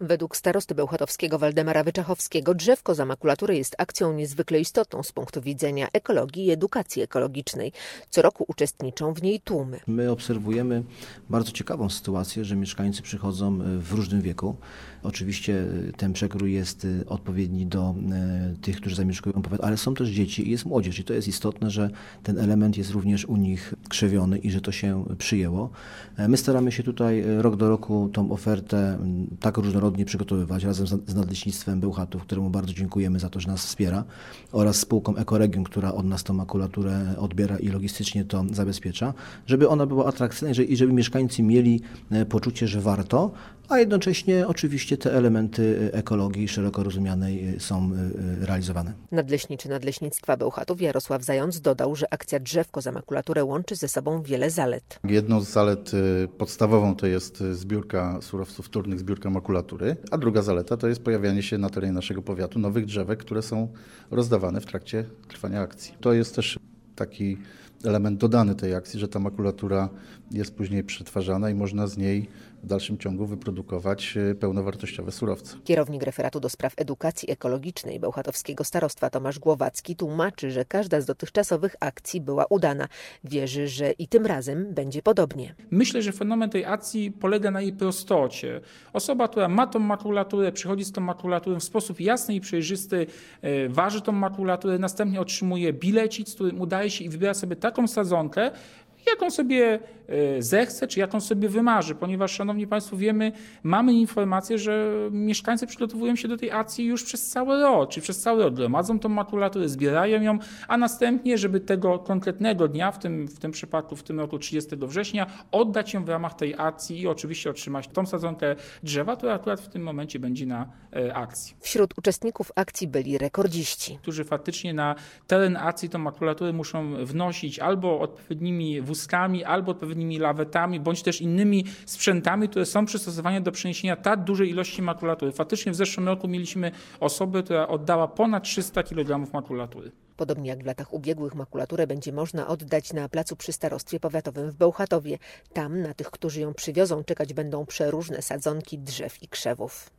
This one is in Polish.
Według starosty bełchatowskiego Waldemara Wyczachowskiego drzewko za makulaturę jest akcją niezwykle istotną z punktu widzenia ekologii i edukacji ekologicznej. Co roku uczestniczą w niej tłumy. My obserwujemy bardzo ciekawą sytuację, że mieszkańcy przychodzą w różnym wieku. Oczywiście ten przekrój jest odpowiedni do tych, którzy zamieszkują powiat, ale są też dzieci i jest młodzież. I to jest istotne, że ten element jest również u nich krzewiony i że to się przyjęło. My staramy się tutaj rok do roku tą ofertę tak różnorodnie przygotowywać razem z Nadleśnictwem Bełchatów, któremu bardzo dziękujemy za to, że nas wspiera, oraz spółką Ekoregion, która od nas tą makulaturę odbiera i logistycznie to zabezpiecza, żeby ona była atrakcyjna i żeby mieszkańcy mieli poczucie, że warto, a jednocześnie oczywiście te elementy ekologii szeroko rozumianej są realizowane. Nadleśniczy Nadleśnictwa Bełchatów Jarosław Zając dodał, że akcja Drzewko za makulaturę łączy ze sobą wiele zalet. Jedną z zalet podstawową to jest zbiórka surowców wtórnych, zbiórka makulatury, a druga zaleta to jest pojawianie się na terenie naszego powiatu nowych drzewek, które są rozdawane w trakcie trwania akcji. To jest też taki element dodany tej akcji, że ta makulatura jest później przetwarzana i można z niej w dalszym ciągu wyprodukować pełnowartościowe surowce. Kierownik referatu do spraw edukacji ekologicznej bełchatowskiego starostwa Tomasz Głowacki tłumaczy, że każda z dotychczasowych akcji była udana. Wierzy, że i tym razem będzie podobnie. Myślę, że fenomen tej akcji polega na jej prostocie. Osoba, która ma tą makulaturę, przychodzi z tą makulaturą w sposób jasny i przejrzysty, waży tą makulaturę, następnie otrzymuje bilecik, z którym udaje się i wybiera sobie taką sadzonkę, jaką sobie zechce, czy jaką sobie wymarzy, ponieważ, szanowni państwo, wiemy, mamy informację, że mieszkańcy przygotowują się do tej akcji już przez cały rok, czyli przez cały rok gromadzą tą makulaturę, zbierają ją, a następnie, żeby tego konkretnego dnia, w tym przypadku w tym roku 30 września, oddać ją w ramach tej akcji i oczywiście otrzymać tą sadzonkę drzewa, która akurat w tym momencie będzie na akcji. Wśród uczestników akcji byli rekordziści, którzy faktycznie na teren akcji tą makulaturę muszą wnosić albo odpowiednimi wózkami, albo odpowiednimi lawetami, bądź też innymi sprzętami, które są przystosowane do przeniesienia tak dużej ilości makulatury. Faktycznie w zeszłym roku mieliśmy osobę, która oddała ponad 300 kg makulatury. Podobnie jak w latach ubiegłych makulaturę będzie można oddać na placu przy starostwie powiatowym w Bełchatowie. Tam na tych, którzy ją przywiozą, czekać będą przeróżne sadzonki drzew i krzewów.